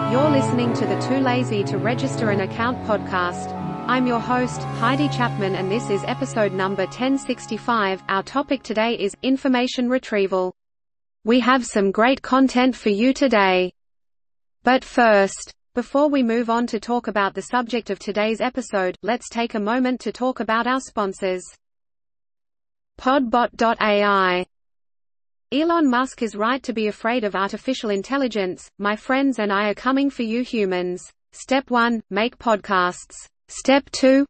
You're listening to the Too Lazy to Register an Account podcast. I'm your host, Heidi Chapman, and this is episode number 1065. Our topic today is information retrieval. We have some great content for you today. But first, before we move on to talk about the subject of today's episode, let's take a moment to talk about our sponsors. Podbot.ai. Elon Musk is right to be afraid of artificial intelligence. My friends and I are coming for you humans. Step 1, make podcasts. Step 2?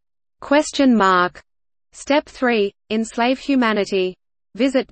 Step 3, enslave humanity. Visit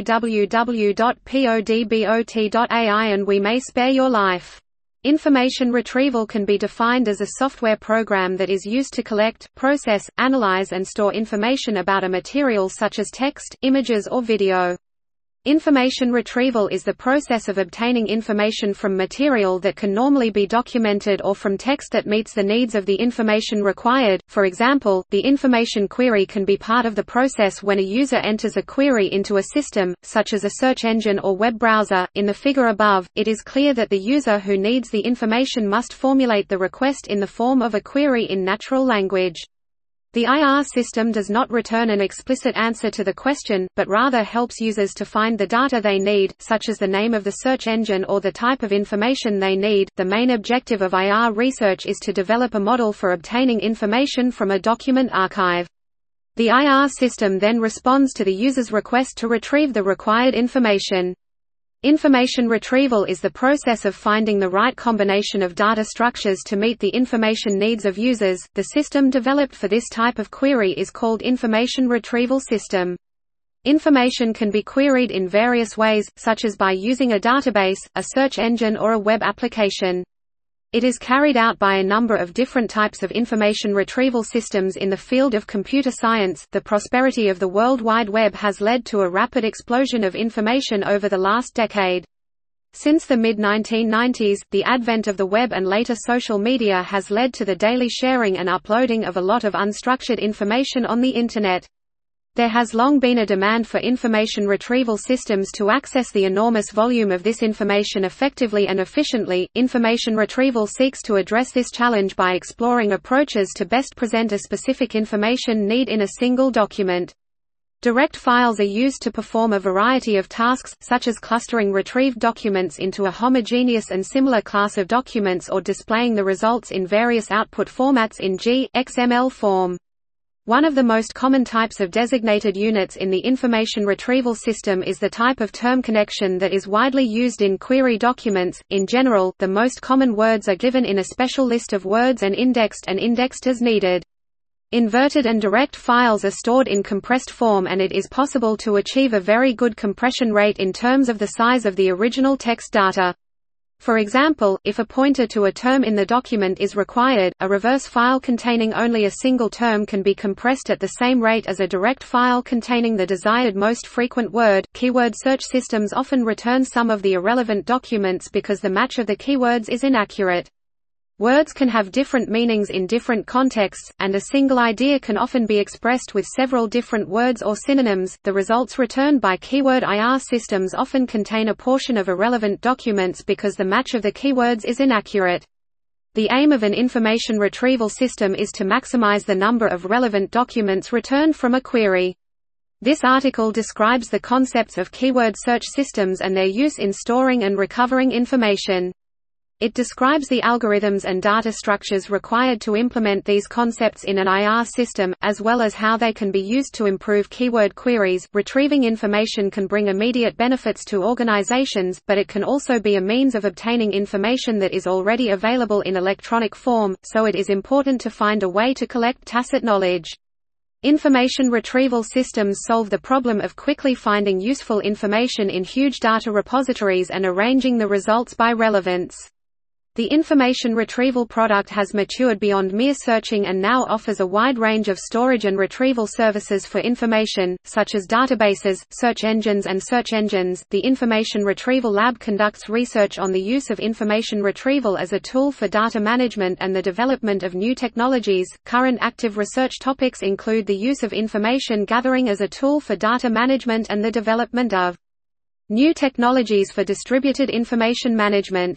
www.podbot.ai and we may spare your life. Information retrieval can be defined as a software program that is used to collect, process, analyze and store information about a material such as text, images or video. Information retrieval is the process of obtaining information from material that can normally be documented or from text that meets the needs of the information required. For example, the information query can be part of the process when a user enters a query into a system, such as a search engine or web browser. In the figure above, it is clear that the user who needs the information must formulate the request in the form of a query in natural language. The IR system does not return an explicit answer to the question, but rather helps users to find the data they need, such as the name of the search engine or the type of information they need. The main objective of IR research is to develop a model for obtaining information from a document archive. The IR system then responds to the user's request to retrieve the required information. Information retrieval is the process of finding the right combination of data structures to meet the information needs of users. The system developed for this type of query is called Information Retrieval System. Information can be queried in various ways, such as by using a database, a search engine or a web application. It is carried out by a number of different types of information retrieval systems in the field of computer science. The prosperity of the World Wide Web has led to a rapid explosion of information over the last decade. Since the mid-1990s, the advent of the web and later social media has led to the daily sharing and uploading of a lot of unstructured information on the Internet. There has long been a demand for information retrieval systems to access the enormous volume of this information effectively and efficiently. Information retrieval seeks to address this challenge by exploring approaches to best present a specific information need in a single document. Direct files are used to perform a variety of tasks, such as clustering retrieved documents into a homogeneous and similar class of documents or displaying the results in various output formats in XML form. One of the most common types of designated units in the information retrieval system is the type of term connection that is widely used in query documents. In general, the most common words are given in a special list of words and indexed as needed. Inverted and direct files are stored in compressed form, and it is possible to achieve a very good compression rate in terms of the size of the original text data. For example, if a pointer to a term in the document is required, a reverse file containing only a single term can be compressed at the same rate as a direct file containing the desired most frequent word. Keyword search systems often return some of the irrelevant documents because the match of the keywords is inaccurate. Words can have different meanings in different contexts, and a single idea can often be expressed with several different words or synonyms. The results returned by keyword IR systems often contain a portion of irrelevant documents because the match of the keywords is inaccurate. The aim of an information retrieval system is to maximize the number of relevant documents returned from a query. This article describes the concepts of keyword search systems and their use in storing and recovering information. It describes the algorithms and data structures required to implement these concepts in an IR system, as well as how they can be used to improve keyword queries. Retrieving information can bring immediate benefits to organizations, but it can also be a means of obtaining information that is already available in electronic form, so it is important to find a way to collect tacit knowledge. Information retrieval systems solve the problem of quickly finding useful information in huge data repositories and arranging the results by relevance. The information retrieval product has matured beyond mere searching and now offers a wide range of storage and retrieval services for information, such as databases, search engines and search engines. The Information Retrieval Lab conducts research on the use of information retrieval as a tool for data management and the development of new technologies. Current active research topics include the use of information gathering as a tool for data management and the development of new technologies for distributed information management.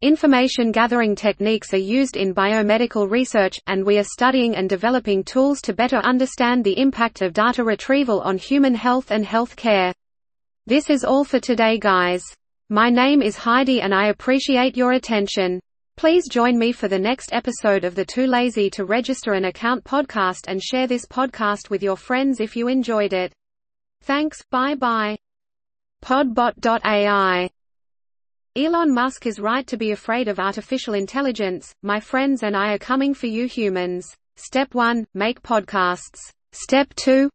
Information gathering techniques are used in biomedical research, and we are studying and developing tools to better understand the impact of data retrieval on human health and health care. This is all for today, guys. My name is Heidi and I appreciate your attention. Please join me for the next episode of the Too Lazy to Register an Account podcast and share this podcast with your friends if you enjoyed it. Thanks, bye-bye. Podbot.ai. Elon Musk is right to be afraid of artificial intelligence. My friends and I are coming for you humans. Step 1, make podcasts. Step 2?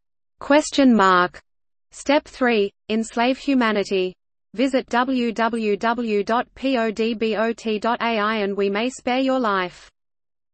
Step 3, enslave humanity. Visit www.podbot.ai and we may spare your life.